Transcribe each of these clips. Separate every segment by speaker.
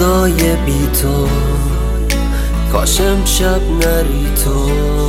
Speaker 1: روزای بی تو، کاش امشب نری تو.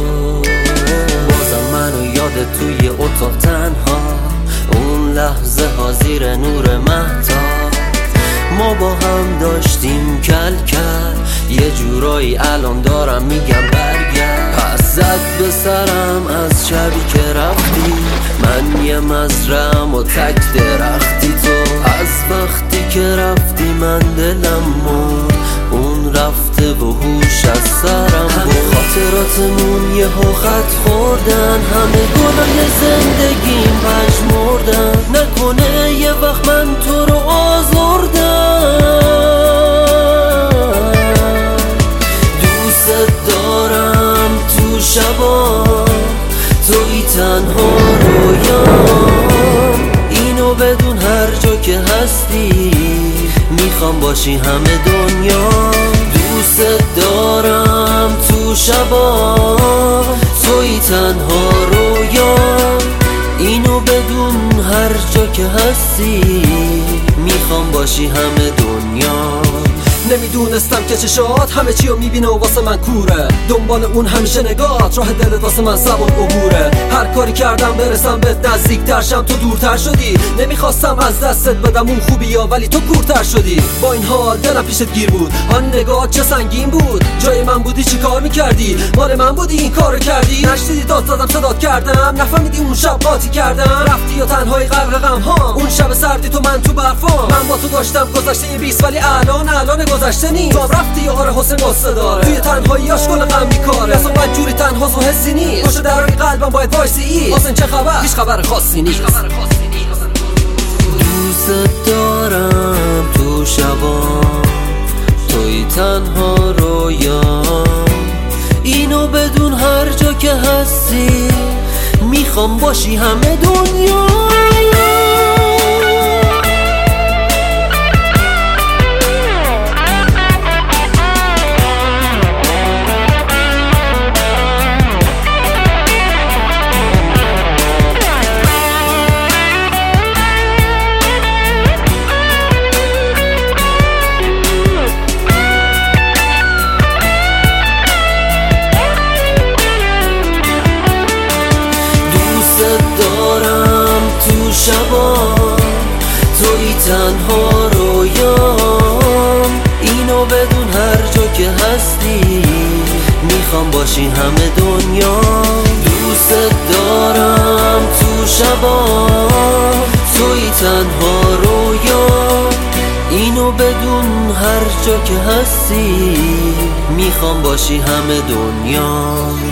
Speaker 1: بازم منو یاد توی اتاق تنها، اون لحظه ها زیر نور مهتاب، ما با هم داشتیم کل کل. یه جورایی الان دارم میگم برگرد. پس زد به سرم از شبی که رفتی، من یه مزرعم و تک درختی تو. از وقتی که رفتی من دلم مرد، اون رفته و هوش از سرم برد. خاطراتمون یه خط خوردن، همه گلای زندگیم پژمردن. نکنه یه وقت من تو رو آزردم. دوست دارم تو شبا، توی تنها رویام. اینو بدون هر جا که هستی، میخوام باشی همه دنیا. دوست دارم تو شبا، توی تنها رویام. اینو بدون هر جا که هستی، میخوام باشی همه دنیا.
Speaker 2: نمیدونستم که چشات همه چی رو میبینه و واسه من کوره. دنبال اون همیشه نگات، راه دلت واسه من سبک عبوره. هر کاری کردم برسم به نزدیکتر شم، تو دورتر شدی. نمیخواستم از دستت بدم اون خوبی ها، ولی تو کورتر شدی. با این حال دلم پیشت گیر بود، آن نگات چه سنگین بود. جای من بودی چی کار میکردی؟ مال من بودی این کارو کردی؟ نشنیدی داد زدم صدات کردم؟ نفهمیدی اون شب قاطی کردم؟ رفتی و تنهایی غرق غم ها، اون شب سردی تو من تو برفام. من با تو داشتم گذشته 20، ولی الان گذشته نیست. تو رفتی آره حسین قصه داره، توی تنهاییاش کل غم میکاره. اصلا باید جوری تنهاست و حسی نیست، پشت درای قلبم باید وایسی ای. حسین چه خبر؟ هیچ خبر خاصی نیست.
Speaker 1: دوست دارم تو شبا، توی تنها رویام. اینو بدون هر جا که هستی، میخوام باشی همه دنیا. شبا توی تنها رویام. اینو بدون هر جا که هستی، میخوام باشی همه دنیا. دوست دارم تو شبا، توی تنها رویام. اینو بدون هر جا که هستی، میخوام باشی همه دنیا.